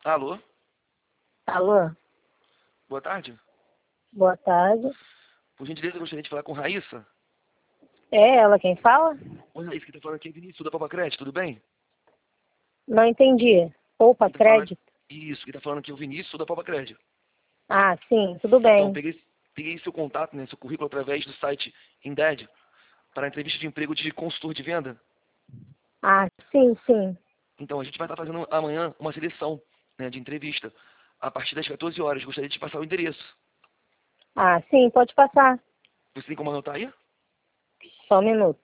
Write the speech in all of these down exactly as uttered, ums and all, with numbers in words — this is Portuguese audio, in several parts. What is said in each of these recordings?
Alô? Alô? Boa tarde. Boa tarde. Por gentileza, eu gostaria de falar com Raíssa. É ela quem fala? Oi, Raíssa, quem tá falando aqui é Vinícius da Poupa Crédito, tudo bem? Não entendi. Poupa Quem tá falando... crédito? Isso, quem tá falando aqui é o Vinícius da Poupa Crédito. Ah, sim, tudo Então, bem. peguei, peguei seu contato, né, seu currículo através do site Indeed para a entrevista de emprego de consultor de venda. Ah, sim, sim. Então, a gente vai estar fazendo amanhã uma seleção, né, de entrevista a partir das quatorze horas. Gostaria de te passar o endereço. Ah, sim, pode passar. Você tem como anotar aí? Só um minuto.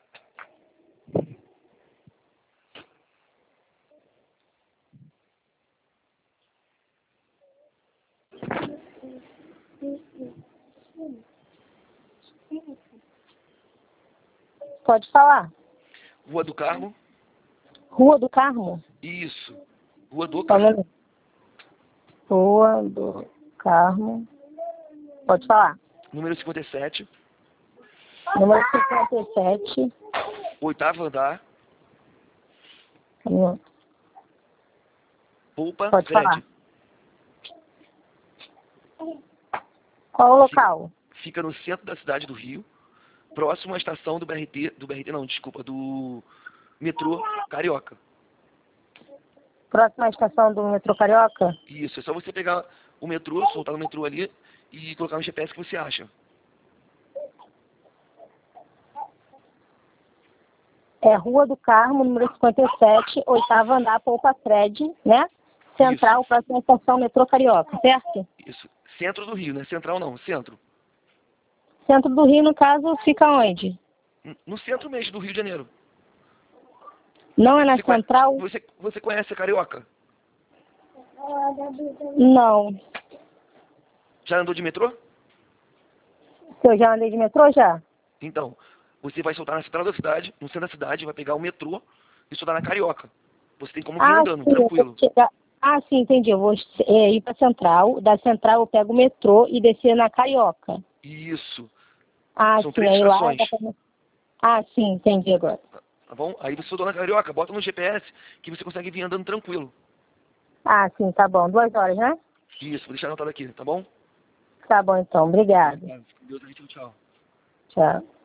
Pode falar. Rua do Carmo. Rua do Carmo? Isso. Rua do Só um Carmo. minuto. Rua do Carmo. Pode falar. Número cinquenta e sete. Número cinquenta e sete. Oitavo andar. Hum, Poupa Pode falar. Cred. Qual o Fica, local? fica no centro da cidade do Rio, próximo à estação do B R T, do B R T não, desculpa, do metrô Carioca. Próxima à estação do metrô Carioca? Isso, é só você pegar o metrô, soltar no metrô ali e colocar no G P S que você acha. É Rua do Carmo, número cinquenta e sete, oitavo andar, Poupa Cred, né? Central, Isso, próxima estação, metrô Carioca, certo? isso. Centro do Rio, né? Central não, centro. Centro do Rio, no caso, fica onde? N- No centro mesmo do Rio de Janeiro. Não é na Você conhece, Central? você, você conhece a Carioca? Não. Já andou de metrô? Se eu já andei de metrô, já? Então, você vai soltar na central da cidade, no centro da cidade, vai pegar o metrô e soltar na Carioca. Você tem como vir Ah, andando, sim, eu vou tranquilo. chegar. Ah, sim, entendi. Eu vou é, ir pra Central. Da Central eu pego o metrô e descer na Carioca. Isso. Ah, São sim, três aí lá estações, dá pra... Ah, sim, entendi agora. tá bom? Aí você soltou na Carioca, bota no G P S que você consegue vir andando tranquilo. Ah, sim, tá bom. Duas horas, né? Isso, vou deixar anotado aqui, tá bom? Tá bom, então. Obrigado. Obrigado. Com Deus aí, tchau, tchau. Tchau.